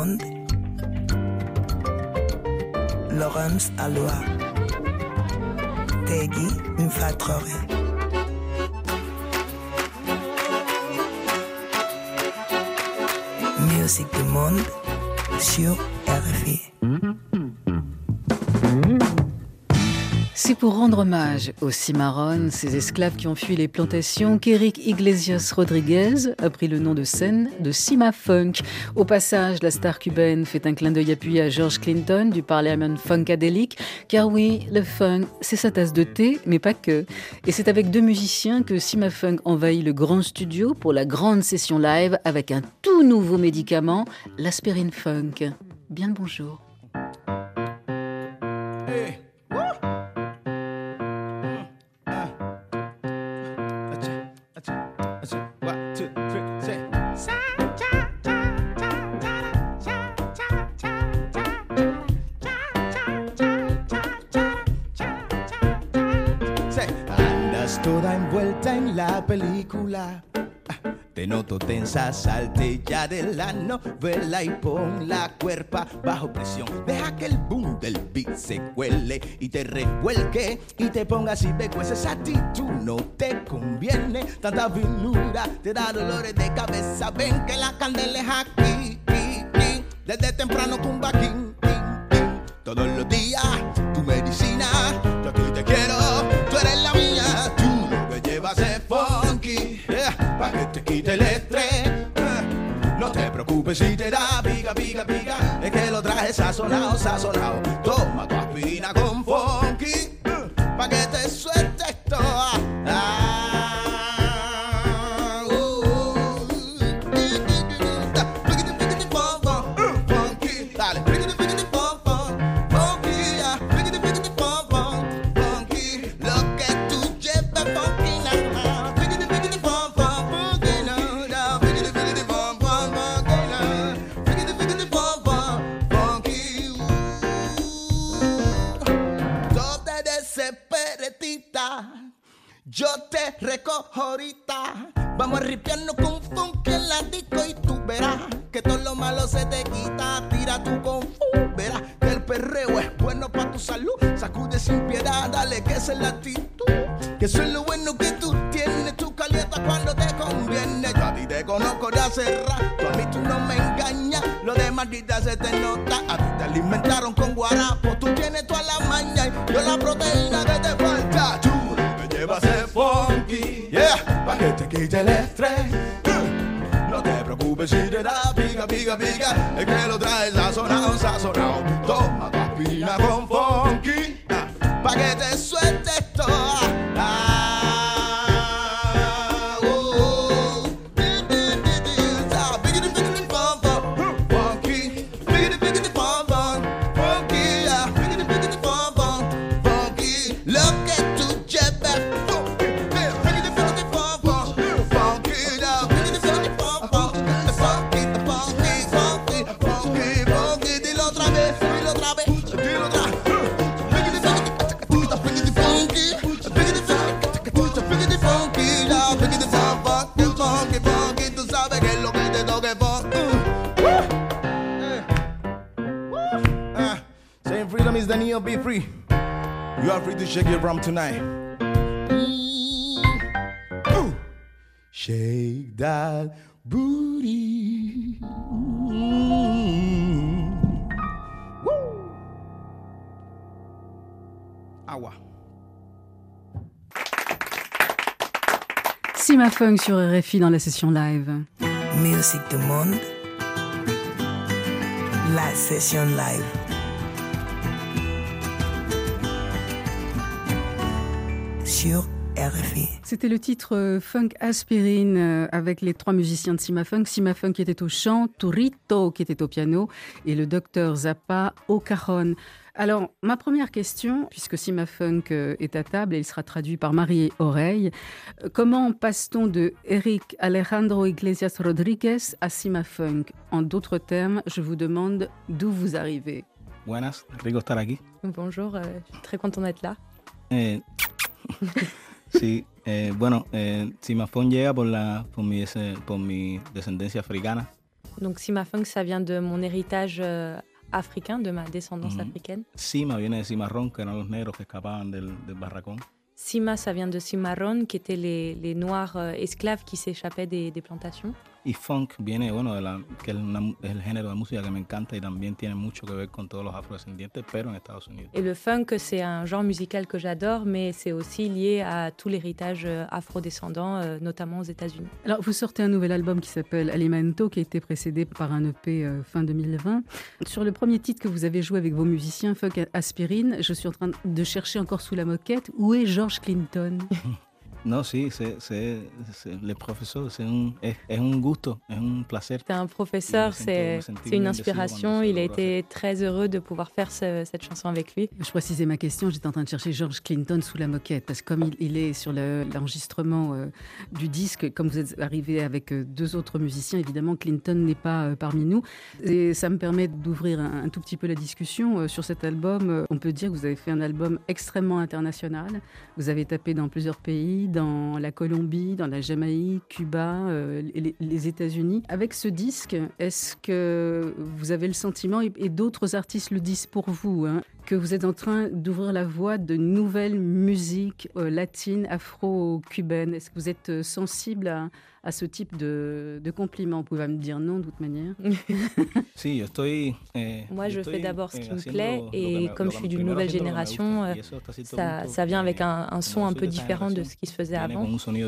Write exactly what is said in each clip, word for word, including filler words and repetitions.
monde. Laurence Aloha. Tegui Mfa Traoré. Musique du monde sur R F I. C'est pour rendre hommage aux Cimarrones, ces esclaves qui ont fui les plantations, qu'Éric Iglesias Rodriguez a pris le nom de scène de Cima Funk. Au passage, la star cubaine fait un clin d'œil appuyé à George Clinton du Parliament Funkadelic, car oui, le funk, c'est sa tasse de thé, mais pas que. Et c'est avec deux musiciens que Cima Funk envahit le grand studio pour la grande session live avec un tout nouveau médicament, l'aspirine funk. Bien le bonjour. Hey. Toda envuelta en la película. Te noto tensa, salte ya de la novela y pon la cuerpa bajo presión. Deja que el boom del beat se cuele y te revuelque y te ponga así becues. Esa actitud no te conviene, tanta vilura te da dolores de cabeza. Ven que la candela es aquí, aquí, aquí. Desde temprano tumba king, king, king. Todos los días tu medicina, yo a ti te quiero, tú eres la mía. Llevas el funky, yeah, pa' que te quite el estrés. uh, No te preocupes si te da pica, pica, pica. Es que lo traje sazonado, sazonado. Toma tu aspirina con funky, uh, pa' que te sueltes toda. Ah, uh, uh, funky, dale. Yo te recojo ahorita. Vamos a ripiarnos con funky en la disco y tú verás que todo lo malo se te quita. Tira tu con fu, verás que el perreo es bueno para tu salud. Sacude sin piedad, dale que esa es la actitud. Que eso es lo bueno que tú tienes. Tú calientas cuando te conviene. Yo a ti te conozco de hace rato. A mí tú no me engañas. Lo de maldita se te nota. A ti te alimentaron con guarapo. Tú tienes toda la maña y yo la proteína que te falta. Tú llevas el funky, yeah, pa' que te quite el estrés. uh, No te preocupes si te da pica, pica, pica. Es que lo traes sazonado, sazonado. Toma tu aspirina con funky, uh, pa' que te sueltes toda. Ah, the Neo be free. You are free to shake your rum tonight. Ooh. Shake that booty. Mm. Woo. Agua. Cima Funk sur R F I dans la session live. Musique du monde. La session live. Sur R F I. C'était le titre euh, Funk Aspirine euh, avec les trois musiciens de Cima Funk. Cima Funk qui était au chant, Turrito qui était au piano et le docteur Zappa au cajon. Alors, ma première question, puisque Cima Funk euh, est à table et il sera traduit par Marie Oreille, euh, comment passe-t-on de Éric Alejandro Iglesias Rodriguez à Cima Funk? En d'autres termes, je vous demande d'où vous arrivez. Buenas, rico estar aquí. Bonjour, euh, je suis très content d'être là. Eh, sí, eh, bueno, eh, Cima Funk llega por, la, por, mi, por mi descendencia africana. Donc Cima Funk, ça vient de mon héritage euh, africain, de ma descendance mm-hmm. africaine. Cima viene de cimarrón, que eran los negros que escapaban del, del barracón. Cima, ça vient de cimarrón, qui étaient les, les noirs euh, esclaves qui s'échappaient des, des plantations. Y funk viene, bueno, de la, que es, una, es el género de música que me encanta y también tiene mucho que ver con todos los afrodescendientes, pero en Estados Unidos. Et le funk, c'est un genre musical que j'adore, mais c'est aussi lié à tout l'héritage afrodescendant, euh, notamment aux États-Unis. Alors, vous sortez un nouvel album qui s'appelle Alimento, qui a été précédé par un E P euh, fin deux mille vingt. Sur le premier titre que vous avez joué avec vos musiciens, Funk Aspirine, je suis en train de chercher encore sous la moquette, où est George Clinton? No, sí, c'est, c'est, c'est, le professeur, c'est un, es, es un gusto, es un placer. C'est un professeur, c'est, c'est une inspiration. Il a été très heureux de pouvoir faire ce, cette chanson avec lui. Je précisais ma question, j'étais en train de chercher George Clinton sous la moquette, parce que comme il, il est sur le, l'enregistrement euh, du disque, comme vous êtes arrivé avec euh, deux autres musiciens, évidemment, Clinton n'est pas euh, parmi nous. Et ça me permet d'ouvrir un, un tout petit peu la discussion euh, sur cet album. Euh, on peut dire que vous avez fait un album extrêmement international. Vous avez tapé dans plusieurs pays, dans la Colombie, dans la Jamaïque, Cuba, euh, les, les États-Unis. Avec ce disque, est-ce que vous avez le sentiment, et, et d'autres artistes le disent pour vous, hein, que vous êtes en train d'ouvrir la voie de nouvelles musiques euh, latines, afro-cubaines? Est-ce que vous êtes sensible à, à ce type de, de compliments? Vous pouvez me dire non, de toute manière. Si, je estoy, eh, Moi, je fais d'abord ce qui me plaît, et comme je suis d'une nouvelle génération, euh, ça, ça vient avec un, un son un peu différent de ce qui se faisait avant.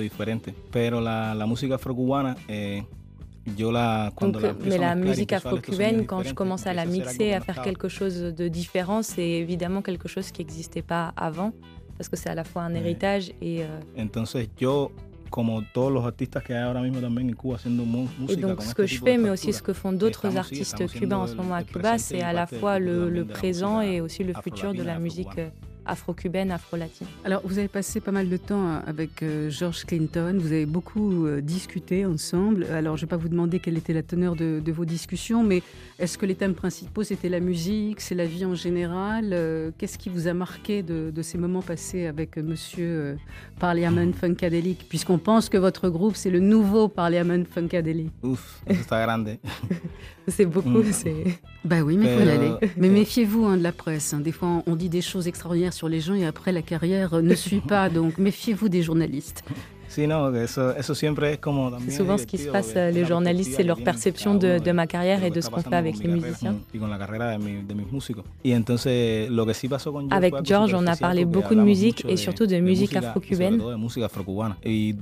Pero la, la música afro-cubana, eh, yo la, Donc, la mais la musique afro-cubaine, quand je commence à la mixer, à faire quelque chose de différent, c'est évidemment quelque chose qui n'existait pas avant, parce que c'est à la fois un héritage et... Euh... Entonces, yo, como todos los artistas que hay ahora mismo también en Cuba haciendo música. Et donc, ce que je fais, mais aussi ce que font d'autres artistes cubains en ce moment à Cuba, c'est à la fois le, le présent et aussi le futur de la musique afro-cubaine, afro-latine. Alors, vous avez passé pas mal de temps avec euh, George Clinton, vous avez beaucoup euh, discuté ensemble. Alors, je ne vais pas vous demander quelle était la teneur de, de vos discussions, mais est-ce que les thèmes principaux, c'était la musique, c'est la vie en général? euh, Qu'est-ce qui vous a marqué de, de ces moments passés avec euh, Monsieur euh, Parliament Funkadelic, puisqu'on pense que votre groupe, c'est le nouveau Parliament Funkadelic? Ouf, eso está grande. C'est beaucoup, c'est... Bah oui, mais il faut y aller. Mais méfiez-vous hein, de la presse. Hein. Des fois, on dit des choses extraordinaires sur les gens et après, la carrière ne suit pas. Donc, méfiez-vous des journalistes. C'est souvent ce qui se passe, les journalistes, c'est leur perception de, de ma carrière et de ce qu'on fait avec les musiciens. Avec George, on a parlé beaucoup de musique et surtout de musique afro-cubaine. Et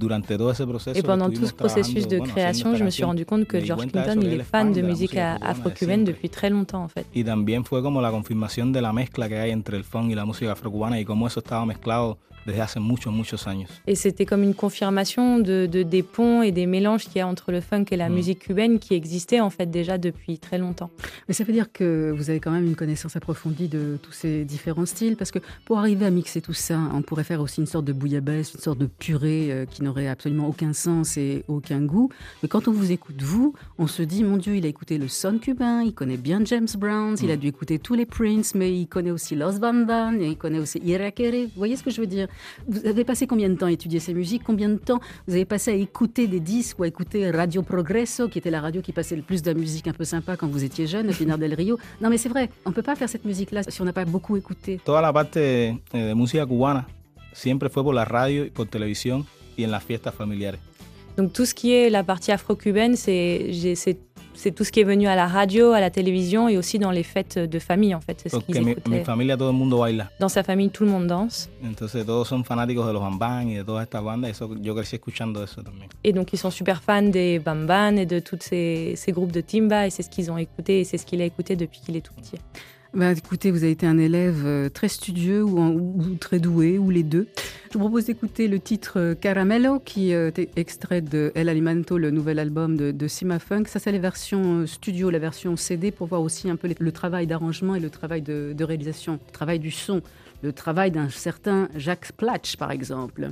pendant tout ce processus de création, je me suis rendu compte que George Clinton, il est fan de musique afro-cubaine depuis très longtemps en fait. Et también fue como la confirmación de la mezcla que hay entre el funk y la música afro-cubana y cómo eso estaba mezclado desde hace muchos, muchos años. Et c'était comme une confirmation de, de, des ponts et des mélanges qu'il y a entre le funk et la mm. musique cubaine qui existaient en fait déjà depuis très longtemps. Mais ça veut dire que vous avez quand même une connaissance approfondie de tous ces différents styles, parce que pour arriver à mixer tout ça, on pourrait faire aussi une sorte de bouillabaisse, une sorte de purée euh, qui n'aurait absolument aucun sens et aucun goût. Mais quand on vous écoute, vous, on se dit, mon Dieu, il a écouté le son cubain, il connaît bien James Brown, mm. il a dû écouter tous les Prince, mais il connaît aussi Los Van Damme, il connaît aussi Irakere. Vous voyez ce que je veux dire? Vous avez passé combien de temps à étudier ces musiques? Combien de temps vous avez passé à écouter des disques ou à écouter Radio Progresso, qui était la radio qui passait le plus de la musique un peu sympa quand vous étiez jeune, Pinar del Rio? Non mais c'est vrai, on ne peut pas faire cette musique-là si on n'a pas beaucoup écouté. Toda la parte de música cubana siempre fue por la radio y por televisión y en las fiestas familiares. Donc tout ce qui est la partie afro-cubaine, c'est, j'ai, c'est C'est tout ce qui est venu à la radio, à la télévision et aussi dans les fêtes de famille, en fait. C'est ce qu'ils écoutaient. Mi familia, todo el mundo baila. Dans sa famille, tout le monde danse. Entonces, todos son fanáticos de los bambán y de todas estas bandas. Eso, yo crecí escuchando eso también. Et donc, ils sont super fans des bambán et de tous ces, ces groupes de timba. Et c'est ce qu'ils ont écouté et c'est ce qu'il a écouté depuis qu'il est tout petit. Ben, écoutez, vous avez été un élève très studieux ou, en, ou très doué, ou les deux. Je vous propose d'écouter le titre Caramelo, qui est extrait de El Alimento, le nouvel album de, de Cima Funk. Ça, c'est la version studio, la version C D, pour voir aussi un peu le travail d'arrangement et le travail de, de réalisation, le travail du son, le travail d'un certain Jacques Platch, par exemple.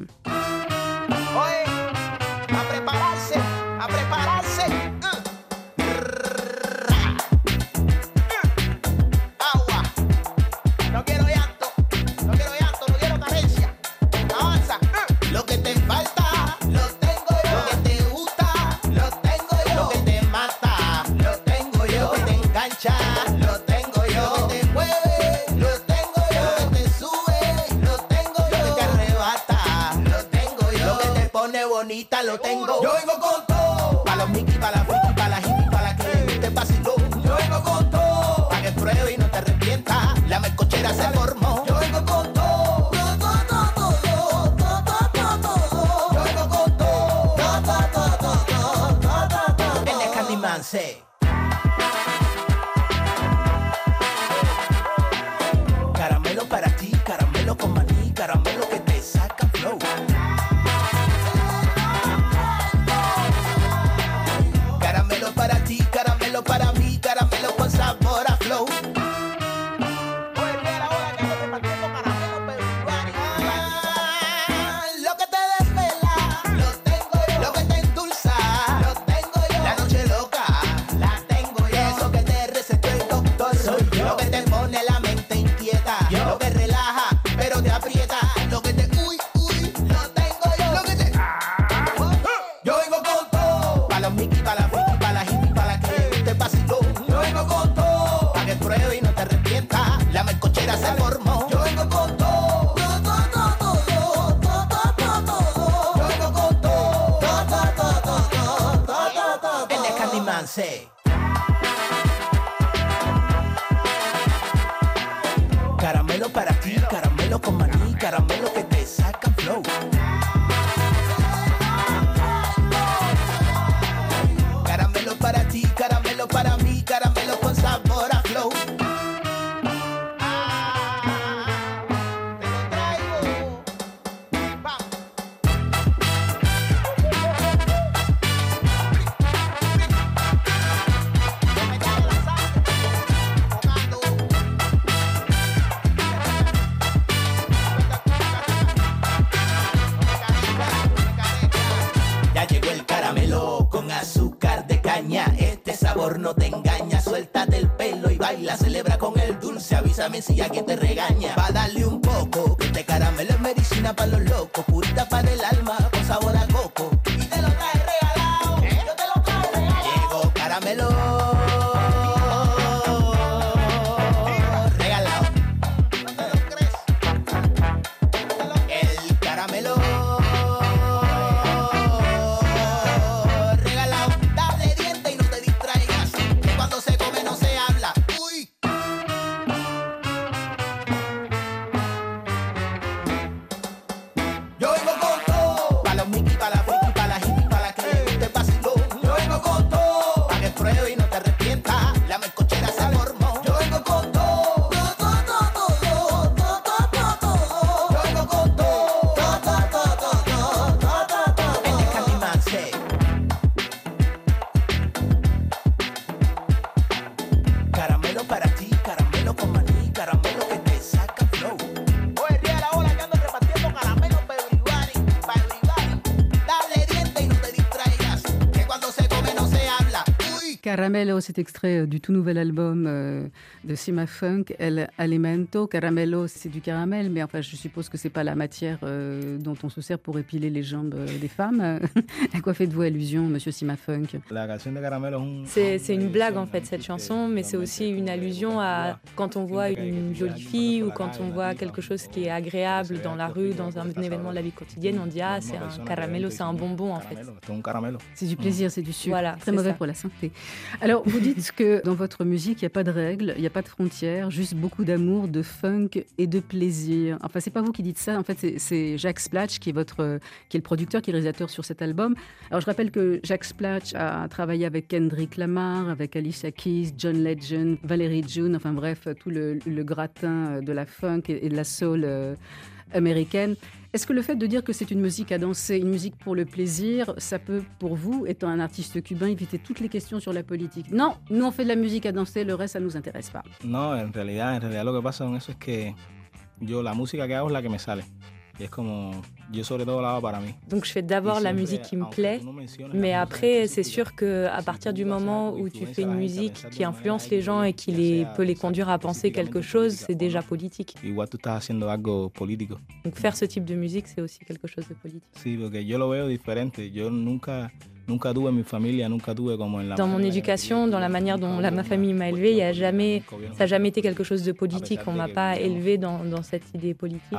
Lo mamita lo tengo. Yo vengo con todo, pa' los Mickey, pa' la Friki, pa' la hippie, pa' la que te vaciló. Yo vengo con todo, pa' que pruebe y no te arrepientas. La melcochera se formó. Yo vengo con todo, todo, todo, todo, todo, todo, todo. Yo vengo con todo, todo, todo, todo, todo, todo. En el Candyman se. Caramelo para ti, caramelo con maní, caramelo que te saca flow. Caramelo para ti, caramelo para mí, caramelo con sabor a flow. Lo que te desvela, lo tengo yo. Lo que te endulza, lo tengo yo. La noche loca, la tengo yo. Eso que te recetó el doctor, soy yo. Lo que te pone la mente inquieta, yo. Lo que relaja, pero te aprieta. Lo que te uy, uy, lo tengo yo. Lo que te yo vengo con todo, pa' los Mickey, pa' la Friki, pa' la hippie, pa' la que te vaciló. Yo vengo con todo, pa' que pruebe y no te arrepientas. La melcochera se formó. Yo vengo con todo, todo, todo, todo, todo, todo, todo. Yo vengo con todo, todo, todo, todo, todo, todo. En el Candyman se. Caramelo para ti, caramelo con maní, caramelo que te saca flow. Caramelo para ti, caramelo para mí, caramelo con sabor a flow. Ah, te lo traigo. Vamos. No me cago la sangre, tocando. Ya llegó el caramelo con azúcar de caña. Este sabor no te engaña. Suéltate el pelo y baila. Celebra con el dulce. Avísame si alguien te regaña. Va a darle un poco. Que este caramelo es medicina para los locos. Purita para el alma con sabor a coco. Y te lo trae regalado. ¿Eh? Yo te lo trae regalado. Llegó caramelo. Regalado. ¿No te lo crees? El caramelo. Yo vengo con todo, pa' los Mickey, pa' la Friki, pa' la hippie, pa' la que te vaciló. Yo vengo con todo, pa' que pruebe y no te arrepientas. La melcochera se formó. Yo vengo con todo, todo, todo, todo, todo, todo, todo. Yo vengo con todo, todo, todo, todo, todo, todo. En el Candyman se. Caramelo para ti, caramelo con maní, caramelo que te saca flow. Oye, ría la ola que ando repartiendo caramelo para everybody, para everybody. Dale diente y no te distraigas, que cuando se come no se habla. Uy. Caramelo, cet extrait du tout nouvel album euh, de Cima Funk, El Alimento. Caramelo, c'est du caramel, mais enfin, je suppose que c'est pas la matière euh, dont on se sert pour épiler les jambes euh, des femmes. À quoi faites-vous allusion, monsieur Cima Funk? C'est, c'est une blague en fait cette chanson, mais c'est aussi une allusion à quand on voit une jolie fille ou quand on voit quelque chose qui est agréable dans la rue, dans un événement de la vie quotidienne, on dit ah c'est un caramelo, c'est un bonbon en fait. C'est du plaisir, c'est du sucre, voilà, très mauvais ça. pour la santé. Alors vous dites que dans votre musique il n'y a pas de règles, il n'y a pas de frontières, juste beaucoup d'amour, de funk et de plaisir. Enfin c'est pas vous qui dites ça, en fait c'est, c'est Jacques Splatch qui est votre, qui est le producteur, qui est le réalisateur sur cet album. Alors je rappelle que Jacques Splatch a travaillé avec Kendrick Lamar, avec Alicia Keys, John Legend, Valerie June, enfin bref, tout le, le gratin de la funk et de la soul euh, américaine. Est-ce que le fait de dire que c'est une musique à danser, une musique pour le plaisir, ça peut, pour vous, étant un artiste cubain, éviter toutes les questions sur la politique? Non, nous on fait de la musique à danser, le reste ça nous intéresse pas. No, en realidad, en realidad lo que pasa con eso es que yo la música que hago es la que me sale. Y es como, yo sobre todo la hago para mí. Donc je fais d'abord la musique qui me plaît, mais après c'est sûr qu'à partir du moment où tu fais une musique qui influence les gens et qui les, peut les conduire à penser quelque chose, c'est déjà politique. Igual tú estás haciendo algo político. Donc faire ce type de musique, c'est aussi quelque chose de politique. Sí, porque yo lo veo diferente. Yo nunca Dans mon éducation, dans la manière dont la, ma famille m'a élevé, il y a jamais, ça n'a jamais été quelque chose de politique. On ne m'a pas élevé dans, dans cette idée politique.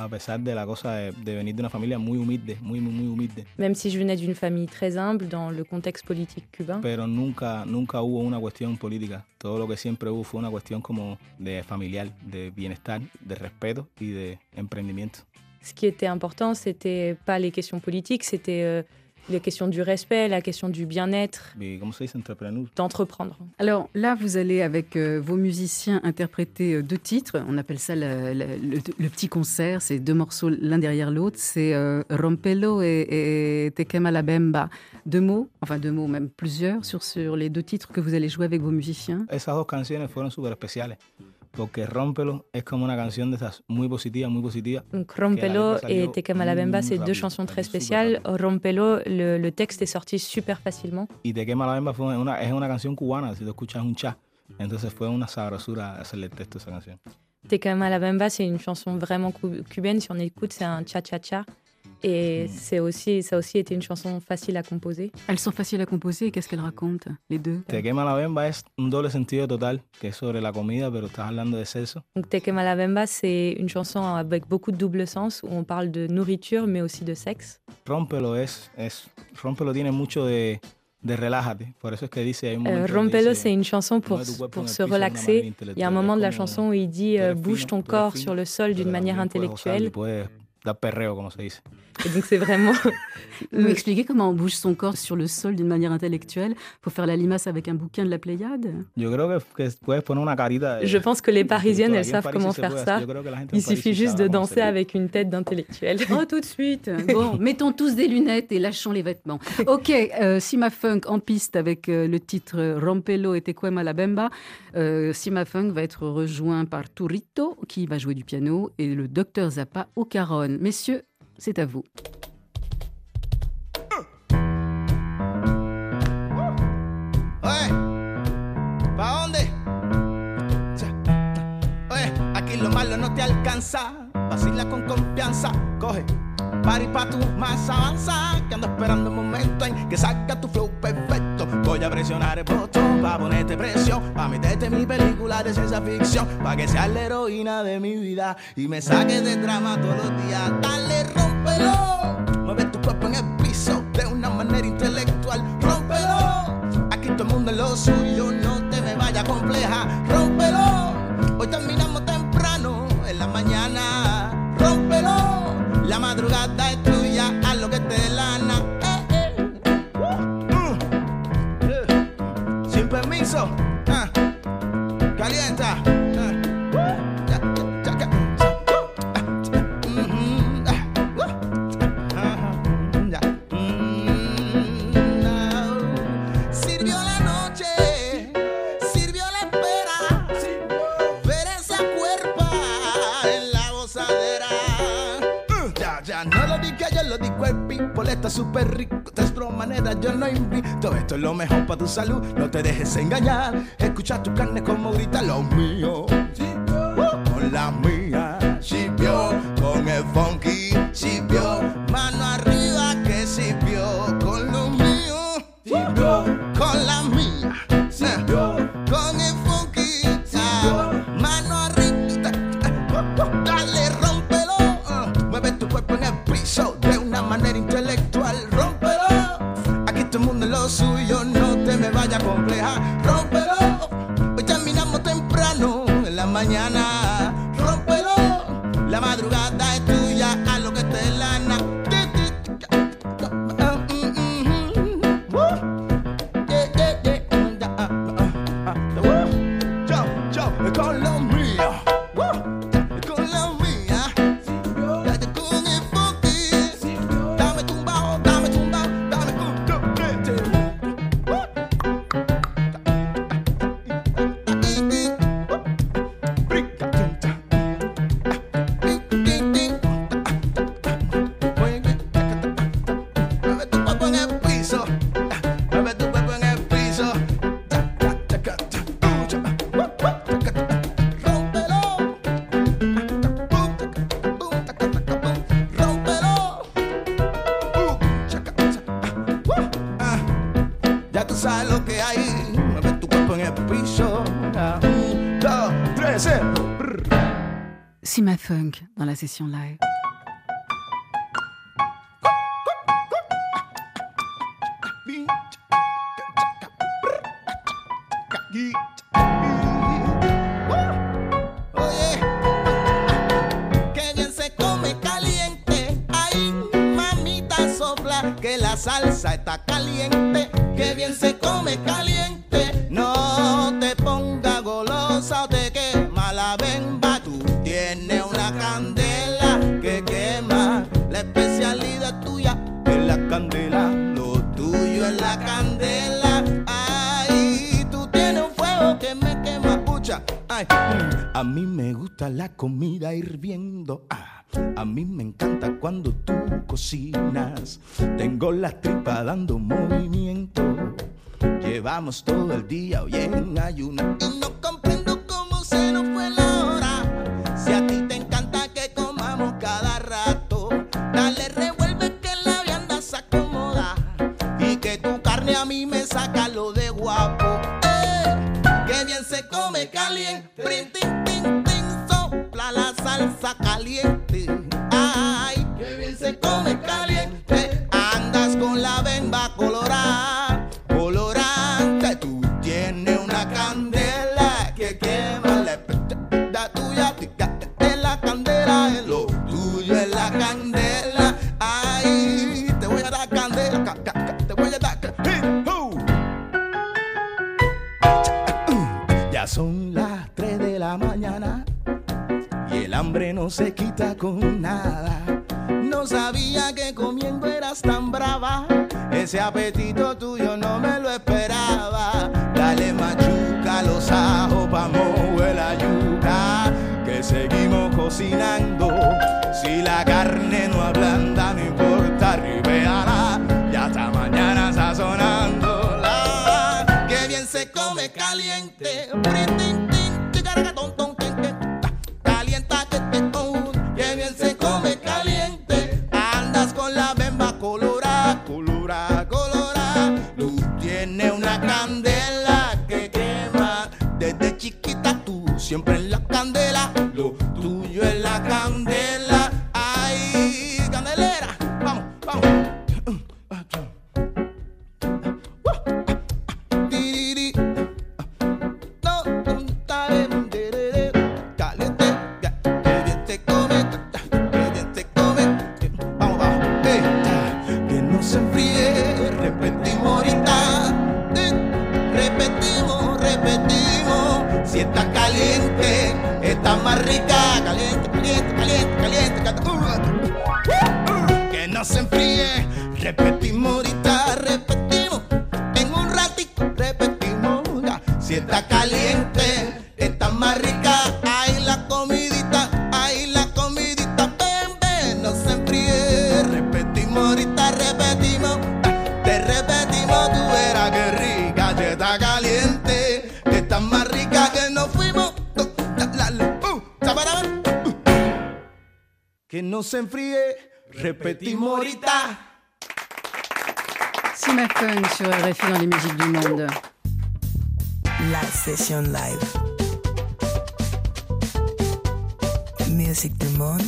Même si je venais d'une famille très humble dans le contexte politique cubain. Pero nunca, nunca hubo una cuestión política. Todo lo que siempre hubo fue una cuestión como de familiar, de bienestar, de respeto y de emprendimiento. Ce qui était important, c'était pas les questions politiques, c'était euh, les questions du respect, la question du bien-être, d'entreprendre. Alors là, vous allez avec euh, vos musiciens interpréter euh, deux titres. On appelle ça le, le, le, le petit concert. C'est deux morceaux l'un derrière l'autre. C'est euh, Rompelo et, et Te Quema la Bemba. Deux mots, enfin deux mots, même plusieurs, sur, sur les deux titres que vous allez jouer avec vos musiciens. Esas dos canciones fueron súper especiales. Porque Rompelo es como una canción de esas muy positiva, muy positiva. Donc Rompelo et Te Quema la Bemba, c'est deux chansons très spéciales. Rompelo, le, le texte est sorti super facilement. Y Te Quema la Bemba fue una, es una canción cubana, si tú escuchas un cha. Entonces fue una sabrosura hacerle el texto a esa canción. Te Quema la Bemba, c'est une chanson vraiment cubaine. Si on écoute, c'est un cha-cha-cha. Et mm. c'est aussi, ça a aussi été une chanson facile à composer. Elles sont faciles à composer. Qu'est-ce qu'elles racontent, les deux? Te Quema la Bemba es un doble sentido total, que es sobre la comida, pero estás hablando de sexo. Donc Te Quema la Bemba, c'est une chanson avec beaucoup de double sens, où on parle de nourriture, mais aussi de sexe. Rompelo es, es Rompelo tiene mucho de de relájate. Por eso es que dice, hay un euh, Rompelo, c'est une chanson pour, pour se relaxer. Il y a un moment de la chanson où il dit euh, bouge ton corps sur le sol d'une manière intellectuelle. Da perreo, como se dice. Et donc c'est vraiment... Vous m'expliquez comment on bouge son corps sur le sol d'une manière intellectuelle? Il faut faire la limace avec un bouquin de la Pléiade? Yo creo que, que puedes poner una carita de... Je pense que les Parisiennes, elles savent comment faire ça. Il suffit juste de danser avec une tête d'intellectuel. Oh, tout de suite. Bon, mettons tous des lunettes et lâchons les vêtements. Ok, euh, Sima Funk en piste avec euh, le titre Rompelo et Te Quema la Bemba. Euh, Sima Funk va être rejoint par Turrito, qui va jouer du piano, et le docteur Zappa au caron. Messieurs, c'est à vous. Oye, ¿pa' dónde? Oye, aquí lo malo no te alcanza. Vacila con confianza, coge party pa' tu más avanza. Que ando esperando un momento en que saca tu flow perfecto. Voy a presionar el botón pa' ponerte presión, pa' meterte en mi película de ciencia ficción, pa' que seas la heroína de mi vida y me saques de drama todos los días. Dale, rómpelo, mueve tu cuerpo en el piso de una manera intelectual. Rómpelo, aquí todo el mundo es lo suyo, no te me vayas compleja. Rómpelo, hoy terminamos temprano en la mañana. Rómpelo, la madrugada es tuya, haz lo que te dé la gana. Sin permiso, ah, calienta. Sirvió la noche, sirvió la espera, ver esa cuerpa en la gozadera. Ya, ya, no lo diga, yo lo digo el people, está súper rico. De otra manera yo no invito. Esto es lo mejor para tu salud, no te dejes engañar. Escucha tu carne como grita lo mío. Uh, con la mía, sirvió con el funky, sirvió mano arriba que sirvió con lo mío. Sirvió con la mía, sirvió con el funky, sirvió mano arriba. Dale, rómpelo, uh, mueve tu cuerpo en el piso de una manera intelectual. Suyo, no te me vaya compleja. Rómpelo, hoy terminamos temprano en la mañana. Rómpelo, la madrugada es tuya, haz lo que te dé la gana. Yo, yo, con lo mío, con lo mía. Date con el funky, dame tumbao, dame tumbao, dame un c'est. Sima Funk dans la session live. Que la salsa está caliente, que bien se come caliente. No te ponga golosa o te quema la bemba. Tú tienes una candela que quema. La especialidad tuya es la candela. Lo tuyo es la candela. Ay, tú tienes un fuego que me quema. Pucha, ay, a mí me gusta la comida hirviendo. Ah. A mí me encanta cuando tú cocinas. Tengo la tripa dando movimiento. Llevamos todo el día hoy en ayuna. Y no comprendo cómo se nos fue la hora. Si a ti te encanta que comamos cada rato, dale revuelve que la vianda se acomoda. Y que tu carne a mí me saca lo de guapo. ¡Eh! Que bien se come caliente. Prin, tin, tin, tin, sopla la salsa caliente. Ay, que bien se come caliente. Andas con la bemba colorada, colorante. Tú tienes una candela que quema. La especialidad tuya es la candela. Lo tuyo es la candela. Ay, te voy a dar candela. Ca, ca, ca, te voy a dar candela. Ya son las tres de la mañana. Y el hambre no se quita con nada. No sabía que comiendo eras tan brava. Ese apetito tuyo no me lo esperaba. Dale machuca los ajos pa' mover la yuca. Que seguimos cocinando. Si la carne no ablanda, no importa, ribeala. Ya hasta mañana sazonando. La, que bien se come caliente. Siempre en la candela, lo tuyo es la candela. Ay, candelera, vamos, vamos. Caliente, que bien te come, que bien te come. Vamos, vamos, que no se enfríe. Repetimos ahorita, repetimos, repetimos. Si está caliente, está más rica. Caliente, caliente, caliente, caliente, caliente. Uh, uh, que no se enfríe. Repetimos ahorita, repetimos. En un ratito, repetimos. Si está caliente, está más rica. Ahí la comidita, ahí la comidita. Ven, ven, no se enfríe. Repetimos ahorita, repetimos. Te repetimos, tú verás que rica. Si está caliente, está más rica que nos fuimos. Que no se enfríe, repetimos ahorita. Sima Funk sur R F I dans les musiques du monde. La session live. Musique du monde.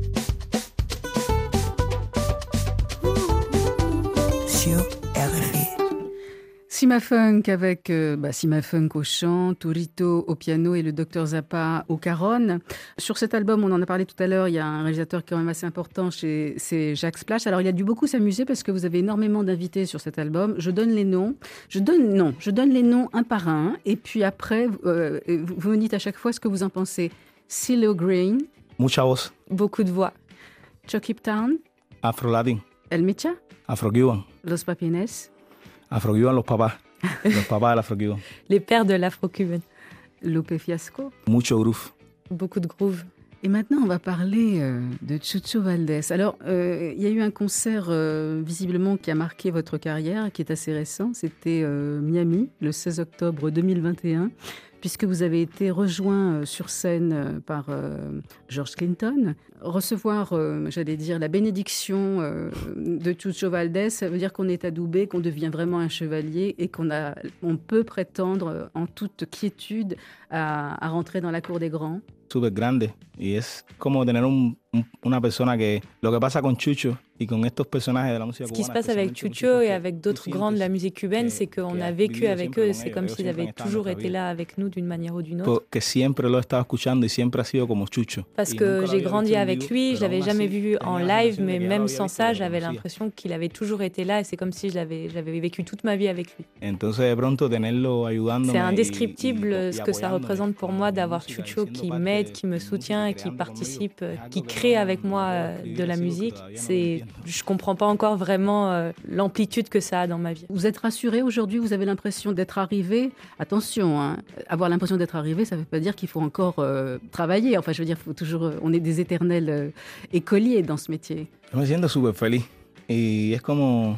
Sur R F I. Sima Funk avec euh, bah, Sima Funk au chant, Tourito au piano et le Docteur Zappa au caron. Sur cet album, on en a parlé tout à l'heure, il y a un réalisateur qui est quand même assez important, chez, c'est Jacques Splash. Alors il a dû beaucoup s'amuser parce que vous avez énormément d'invités sur cet album. Je donne les noms, je donne non, je donne les noms un par un et puis après euh, vous me dites à chaque fois ce que vous en pensez. CeeLo Green. Mucha voz. Beaucoup de voix. Chucky Town. Afro-Latin. El Micha. Afro-Cuban. Los Papines. Afro-Cuban, los papás. Los papás de l'Afro-Cuban. Les pères de l'Afro-Cuban. Lupe Fiasco. Mucho groove. Beaucoup de groove. Et maintenant, on va parler euh, de Chucho Valdés. Alors, euh, il y a eu un concert euh, visiblement qui a marqué votre carrière, qui est assez récent. C'était euh, Miami, le seize octobre deux mille vingt et un. puisque vous avez été rejoint sur scène par euh, George Clinton. Recevoir, euh, j'allais dire, la bénédiction euh, de Chucho Valdés, ça veut dire qu'on est adoubé, qu'on devient vraiment un chevalier et qu'on a, on peut prétendre en toute quiétude à, à rentrer dans la cour des grands. Súper grande y es como tener un, un, una persona que lo que pasa con Chucho y con estos personajes de la música cubana. Ce qui se passe avec Chucho et avec d'autres grands de la musique cubaine, c'est qu'on a vécu avec eux, c'est comme s'ils avaient toujours été là avec nous d'une manière ou d'une autre. Que siempre lo he estado escuchando y siempre ha sido como Chucho. Parce que j'ai grandi avec lui, je l'avais jamais vu en live, mais même sans ça, j'avais l'impression qu'il avait toujours été là et c'est comme si je l'avais, j'avais vécu toute ma vie avec lui. Entonces de pronto tenerlo ayudándome. C'est indescriptible ce que ça représente pour moi d'avoir Chucho qui m'aide, qui me soutient et qui participe, qui crée avec moi de la musique. C'est, je comprends pas encore vraiment euh, l'amplitude que ça a dans ma vie. Vous êtes rassuré aujourd'hui, vous avez l'impression d'être arrivé. Attention, hein, avoir l'impression d'être arrivé, ça ne veut pas dire qu'il faut encore euh, travailler. Enfin, je veux dire, faut toujours, euh, on est des éternels euh, écoliers dans ce métier. Je me siento súper feliz y es como...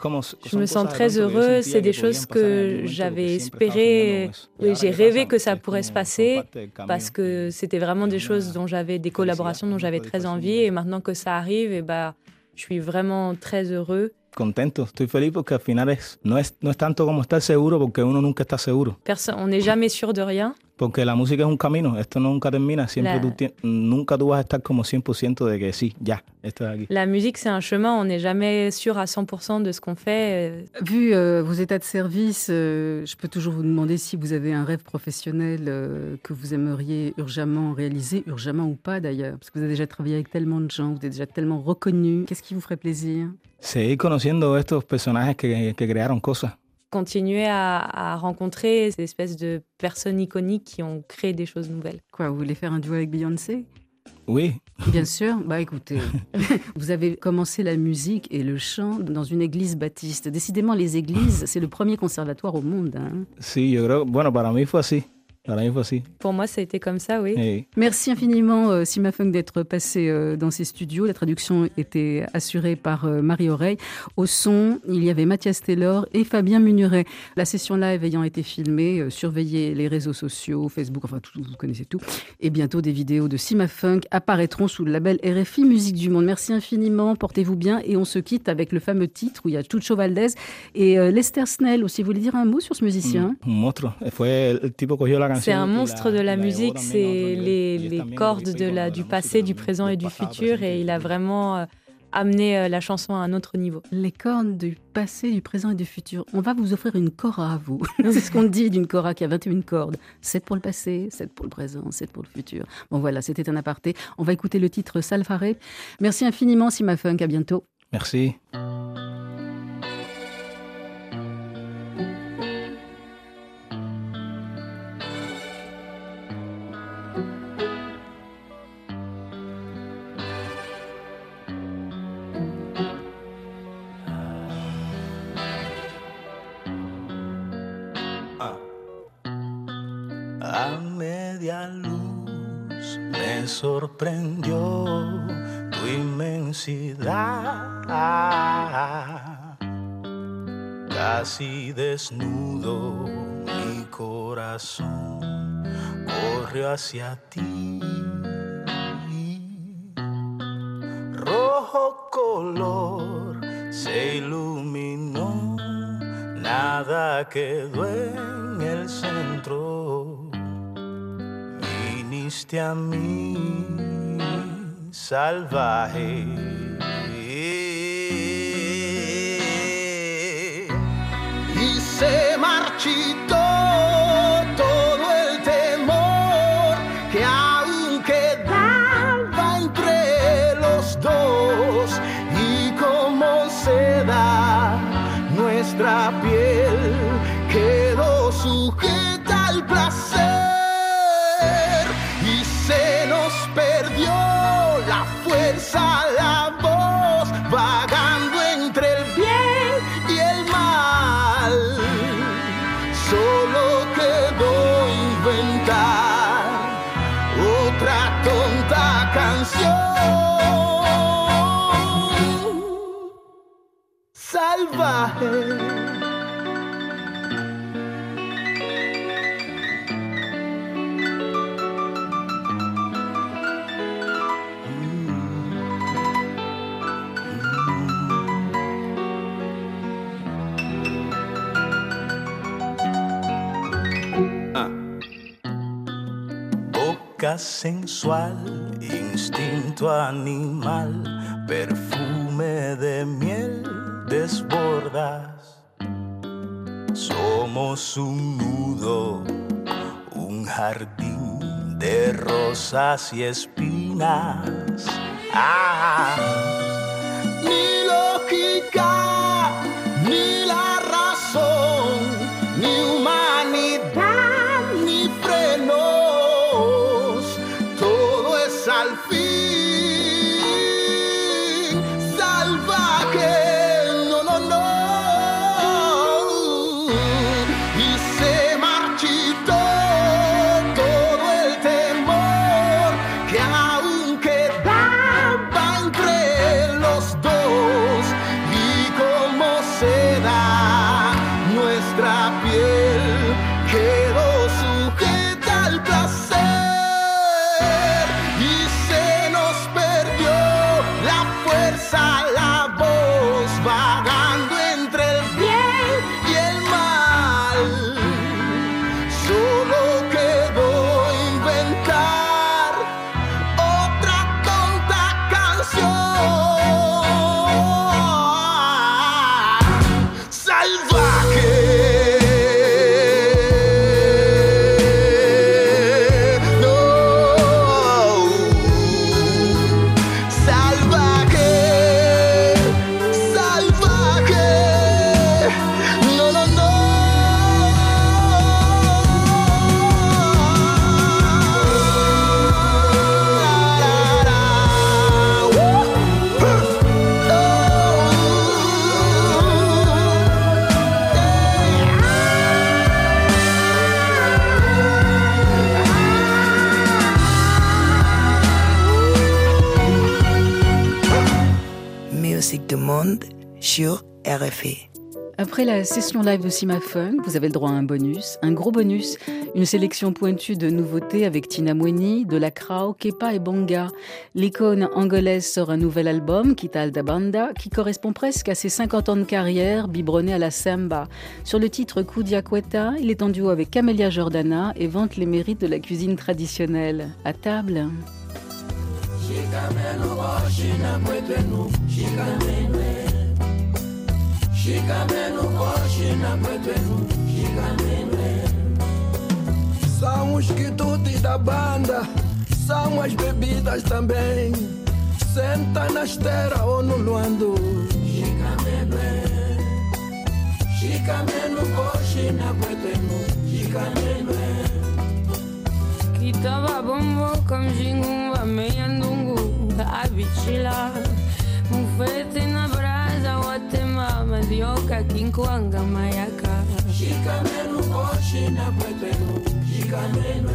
Je me sens très heureux, c'est des choses que j'avais espéré, et j'ai rêvé que ça pourrait se passer parce que c'était vraiment des choses dont j'avais, des collaborations dont j'avais très envie et maintenant que ça arrive, et bah, je suis vraiment très heureux. Contento, estoy feliz porque al final es, no es, no es tanto como estar seguro porque uno nunca está seguro. Personne, on n'est jamais sûr de rien. Porque la música es un camino, esto nunca termina, siempre la... tú tien... nunca tú vas a estar como cien por ciento de que sí, ya, esto es aquí. La musique c'est un chemin, on n'est jamais sûr à cent pour cent de ce qu'on fait. Vu euh, vos états de service, euh, je peux toujours vous demander si vous avez un rêve professionnel euh, que vous aimeriez urgemment réaliser, urgemment ou pas d'ailleurs, parce que vous avez déjà travaillé avec tellement de gens, vous êtes déjà tellement reconnu. Qu'est-ce qui vous ferait plaisir? Seguir conociendo estos personajes que, que crearon cosas. Continuer à, à rencontrer ces espèces de personnes iconiques qui ont créé des choses nouvelles. Quoi, vous voulez faire un duo avec Beyoncé? Oui. Bien sûr. Bah écoutez, vous avez commencé la musique et le chant dans une église baptiste. Décidément, les églises, c'est le premier conservatoire au monde. Hein. Sí, yo creo, bueno, para mí fue así. Pour moi, ça a été comme ça, oui. Hey. Merci infiniment, euh, Sima Funk, d'être passée euh, dans ces studios. La traduction était assurée par euh, Marie Oreille. Au son, il y avait Mathias Taylor et Fabien Munuret. La session live ayant été filmée, euh, surveillez les réseaux sociaux, Facebook, enfin, tout, vous connaissez tout. Et bientôt, des vidéos de Sima Funk apparaîtront sous le label R F I Musique du Monde. Merci infiniment, portez-vous bien. Et on se quitte avec le fameux titre où il y a Chucho Valdés et euh, Lester Snell aussi. Vous voulez dire un mot sur ce musicien? Un monstruo. Fue el tipo cogió la C'est un monstre de la musique, c'est les, les cordes de la, du passé, du présent et du futur, et il a vraiment euh, amené la chanson à un autre niveau. Les cordes du passé, du présent et du futur. On va vous offrir une kora à vous. C'est ce qu'on dit d'une kora qui a vingt et une cordes. sept pour le passé, sept pour le présent, sept pour le futur. Bon voilà, c'était un aparté. On va écouter le titre Salvaré. Merci infiniment, Sima Funk, à bientôt. Merci. A media luz me sorprendió tu inmensidad. Casi desnudo mi corazón corrió hacia ti. Rojo color se iluminó, nada quedó en el centro. Viniste a mí, salvaje, y se marchitó todo el temor que aún quedaba entre los dos, y como seda nuestra piel quedó sujeta al placer. Se nos perdió la fuerza, la voz, vagando entre el bien y el mal. Solo quedó inventar otra tonta canción. Salvaje. Química sensual, instinto animal, perfume de miel desbordas. Somos un nudo, un jardín de rosas y espinas. Ah, ni lógica, ni la razón, ni humanidad, ni frenos. Todo es al fin salvaje. No, no, no. Y se marchitó todo el temor que aún quedaba entre los dos. Y cómo se da nuestra piel quedó sujeta al placer y se nos perdió la fuerza, la voz, vagando entre el bien y el mal. Solo quedó inventar otra tonta canción salvaje. No, salvaje, salvaje. No, no, no. Musique du monde sur R F I. Après la session live de Sima Funk, vous avez le droit à un bonus, un gros bonus, une sélection pointue de nouveautés avec Tina Mweni, De La Crau, Kepa et Bonga. L'icône angolaise sort un nouvel album, Kital da Banda, qui correspond presque à ses cinquante ans de carrière, biberonné à la samba. Sur le titre Kudia Kweta, il est en duo avec Camélia Jordana et vante les mérites de la cuisine traditionnelle. À table. São os quitutes da banda, são as bebidas também. Senta na esteira ou no luando. Kitaba bombo comme jingumba meyandungu abichila mufete na braza watema madioka kinkwanga mayaka shikamenu koshi na kwetenu shikamenu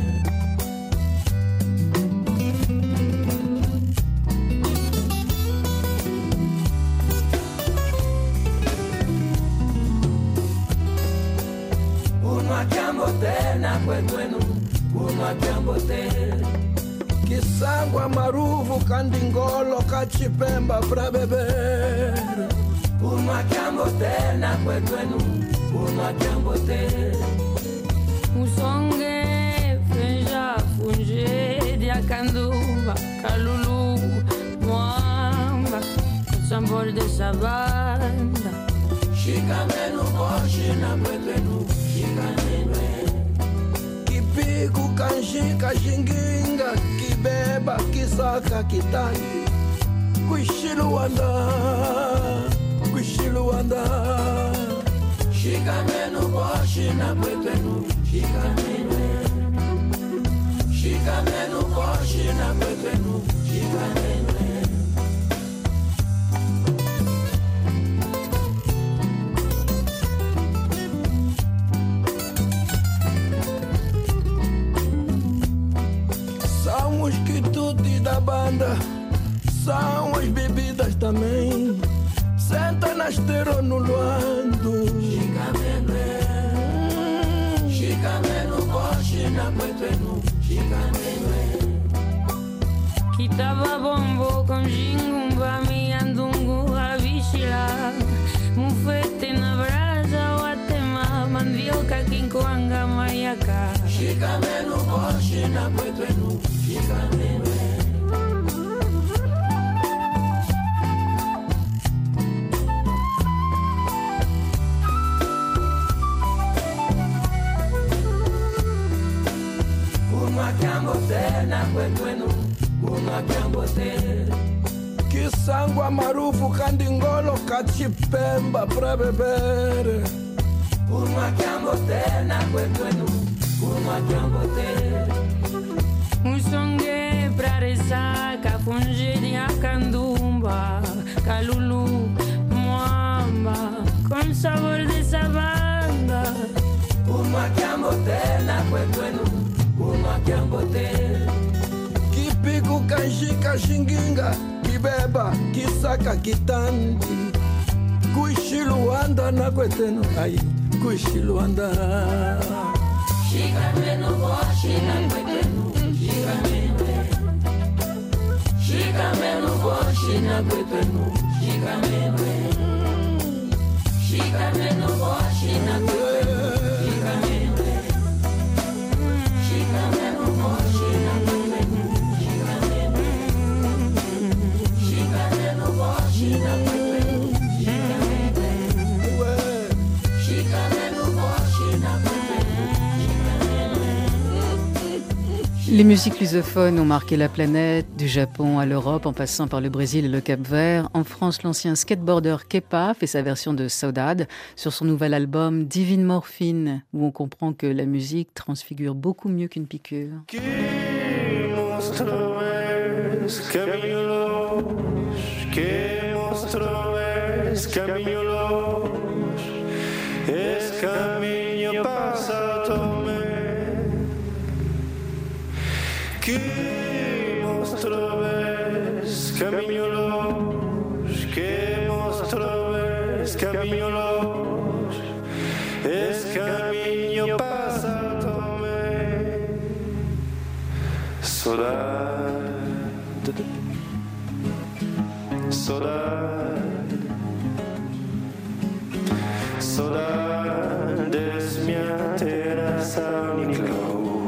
unwa kiambote na kwetenu unwa kiambote Kisangwa maruvu kandingolo kachipemba pra beber. Unwa kiambote na kwetenu unwa kiambote Musonge fenja funge diakanduba kalulu mwamba sambol de sabanda Shikamenu koshi na kwetenu shikamenu Kipiku kanjika jinginga kibeba kisaka kitali Kwishiluanda Kwishiluanda Shikamenu koshi na kwetenu shikamenu Shikamenu koshi na kwetenu shikamenu São os quitutes da banda, são as bebidas também. Senta na esteira no luando. Shikamenu Shikamenu koshi na kwetenu shikamenu Kitaba bombo com jingumba meyandungu abichila mufete na braza watema mandioka kinkwanga mayaka Shikamenu koshi na kwetenu Unwakiambote na kwetwenu unwakiambote Kisangwa marufu kandi ngolo kachipemba prebebere Unwakiambote na kwetwenu unwakiambote Musonge praresa kafunjidi akandumba Kalulu mwamba con sabor de sabanda Unwakiambote na kwetwenu unwakiambote Kipiku kanshika shinginga Kibeba kisaka kitandi Kuishiluanda na kwetenu Ay, kuishiluanda Shikamenu boshi na kwetenu Shikamenu Shikamenu boshi na kwetenu Shikamenu Shikamenu boshi na kwetenu Shikamenu Shikamenu boshi na kwetenu Shikamenu Shikamenu boshi na kwetenu Shikamenu Shikamenu boshi na kwetenu. Les musiques lusophones ont marqué la planète, du Japon à l'Europe, en passant par le Brésil et le Cap-Vert. En France, l'ancien skateboarder Kepa fait sa version de Saudade sur son nouvel album Divine Morphine, où on comprend que la musique transfigure beaucoup mieux qu'une piqûre. Que monstro ves, caminho longe, que monstro ves, caminho longe, esse caminho passa também. Saudade, saudade, saudade, és minha teração Niclau.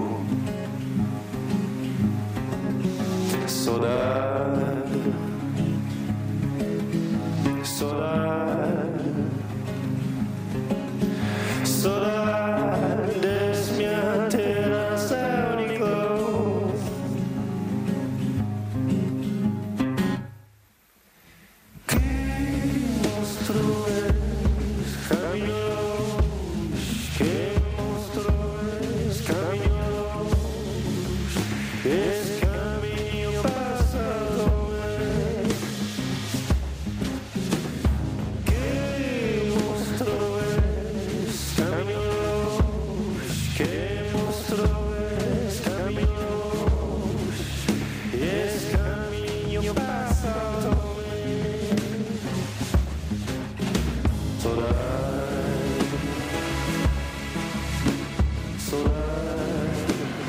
Saudade, saudade, saudade, és minha teração Niclau. Que monstro és, caminho longe, que monstro és, caminho longe, esse caminho passa também. Que monstro és, caminho longe, que monstro és, caminho longe, esse caminho passa também. Saudade, saudade,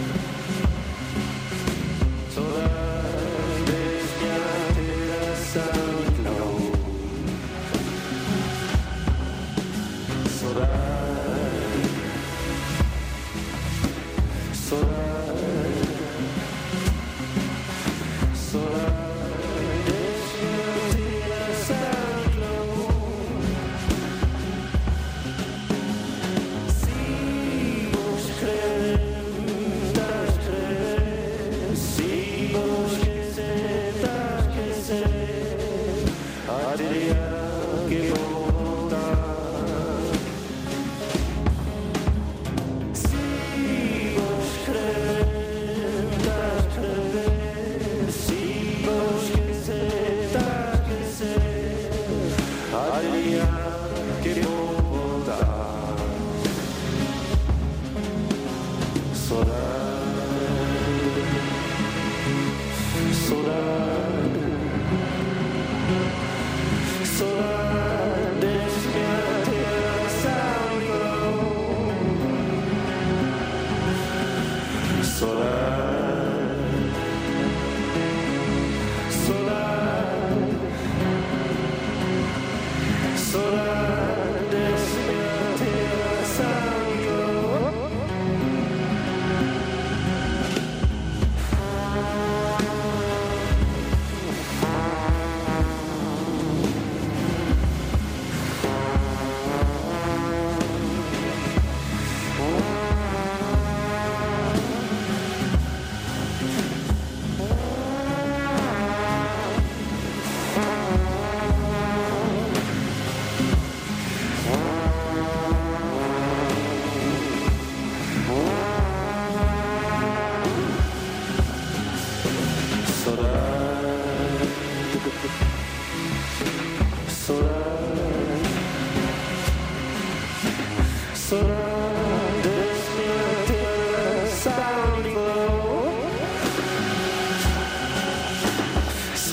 saudade, és minha teração Niclau. Saudade, saudade, saudade, és minha teração Niclau. Sigo escrevendo, a escrever, sigo esquecendo, a esquecer, a diria que vou voltar. Sigo escrevendo, a escrever, sigo esquecendo, a esquecer, a diria que vou voltar. Saudade, saudade, saudade.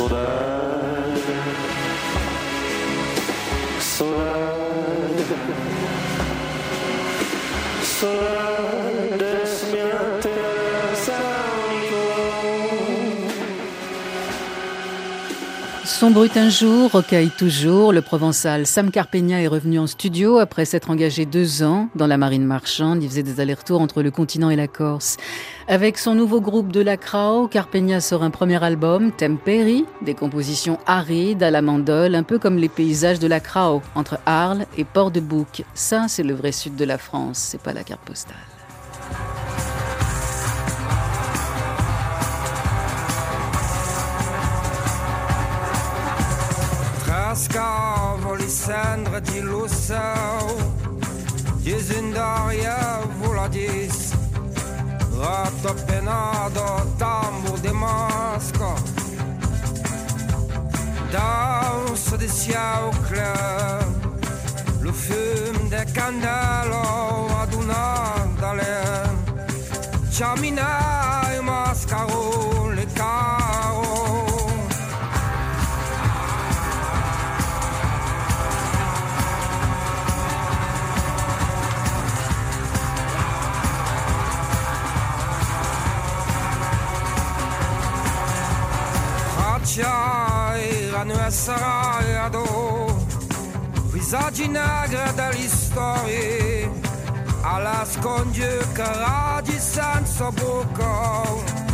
saudade, saudade, saudade es mi Son brut un jour, rocaille toujours, le provençal Sam Carpegna est revenu en studio après s'être engagé deux ans dans la marine marchande. Il faisait des allers-retours entre le continent et la Corse. Avec son nouveau groupe de la Crao, Carpegna sort un premier album, Temperi, des compositions arides à la mandole, un peu comme les paysages de la Crao, entre Arles et Port-de-Bouc. Ça, c'est le vrai sud de la France, c'est pas la carte postale. Trascavo le cendres di Lussau, Gesundaria voladis, ratto penado, tambour de masque, danse de siècle, le fume des candelles adunat dalle, ciamina e mascaro le caro. Erano assarato visaggi negri delle storie alla sconge caraggi senza bocca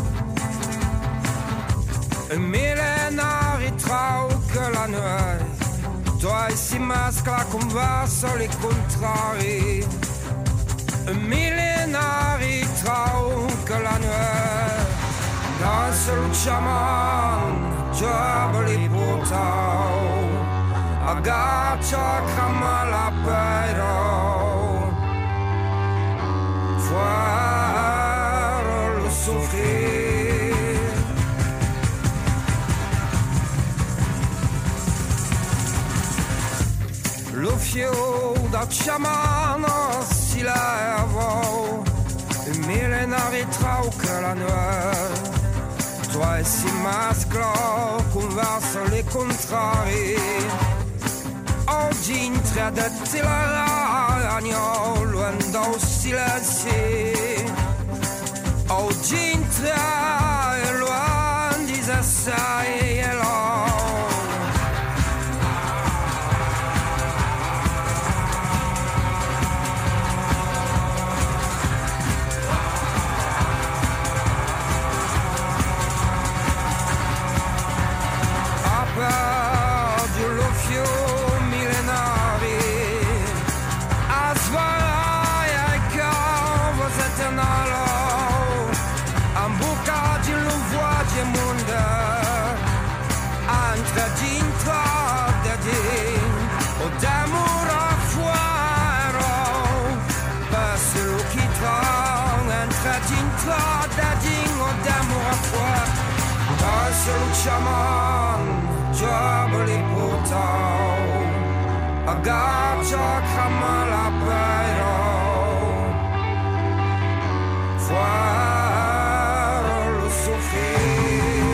e millenari trauche la nuit toi si mescla converso le contrari e millenari trauche la nuit dans le chaman Giaboli portau, agaccia camala pero, fuera lo soffrir. Lo fio da ciamano si levò, e millenari trauche la nuit. Toi si mescla converso le contrari oggi in tre detti la ragno luendo silenzi oggi in tre luendi sei e lo Chaman, Giaboli portau, agaccia camala pero, fuera lo soffrir.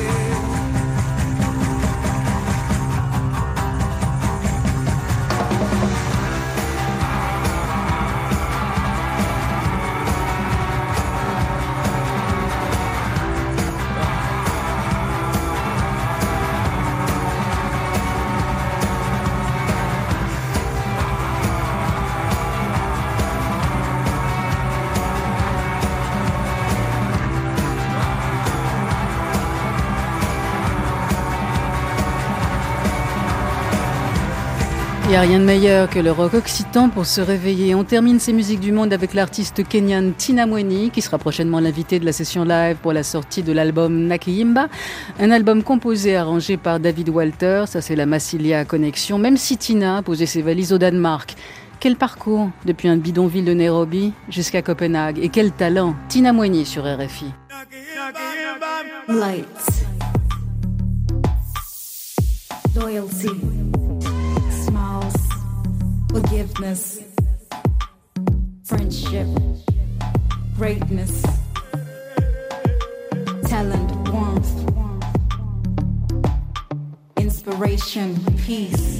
Il n'y a rien de meilleur que le rock occitan pour se réveiller. On termine ces musiques du monde avec l'artiste kenyan Tina Mweni, qui sera prochainement l'invité de la session live pour la sortie de l'album Nakiyimba. Un album composé et arrangé par David Walter, ça c'est la Massilia Connection. Même si Tina posait ses valises au Danemark. Quel parcours depuis un bidonville de Nairobi jusqu'à Copenhague. Et quel talent. Tina Mweni sur R F I. Lights. Loyalty. Forgiveness, friendship, greatness, talent, warmth, liberation, peace.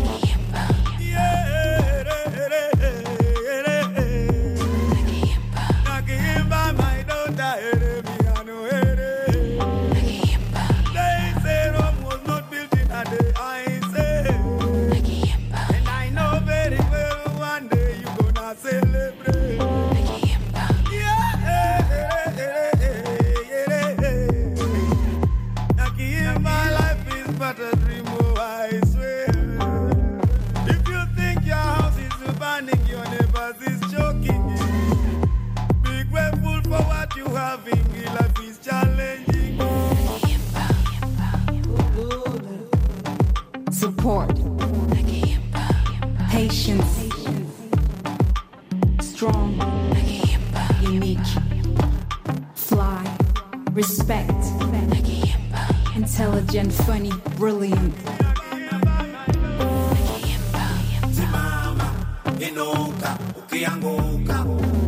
Support, patience, strong, unique, fly, respect, intelligent, funny, brilliant. Inuka, ukianguka,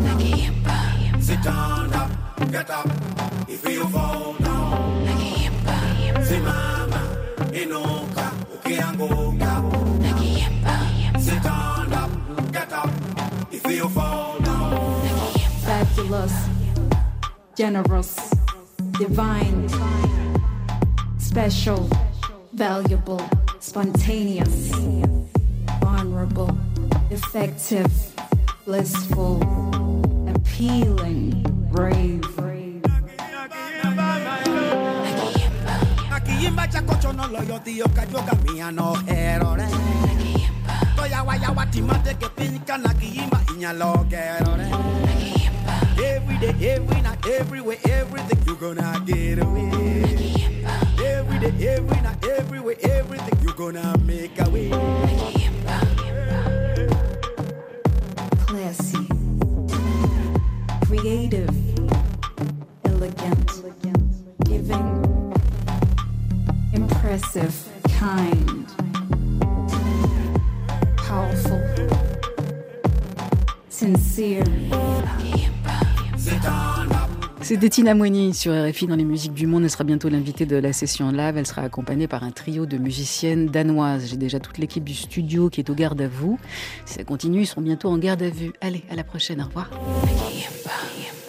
stand up, get up, if you fall down, simama, inuka, ukianguka, stand up, get up, if you fall down. Fabulous, generous, divine, special, valuable, spontaneous, honorable, effective, blissful, appealing, brave. Nakiyimba chako chono loyo tío kayoga mia no erore. Toya waya watimate ke pinka nakiyimba inya lo gerore. Every day, every night, everywhere, everything you gonna get away. Every day, every night, everywhere, everything you gonna make a way. Classy, creative, elegant, giving, impressive, kind, powerful, sincere. C'était Tina Moigny sur R F I dans les musiques du monde. Elle sera bientôt l'invitée de la session live. Elle sera accompagnée par un trio de musiciennes danoises. J'ai déjà toute l'équipe du studio qui est au garde à vous. Si ça continue, ils seront bientôt en garde à vue. Allez, à la prochaine. Au revoir.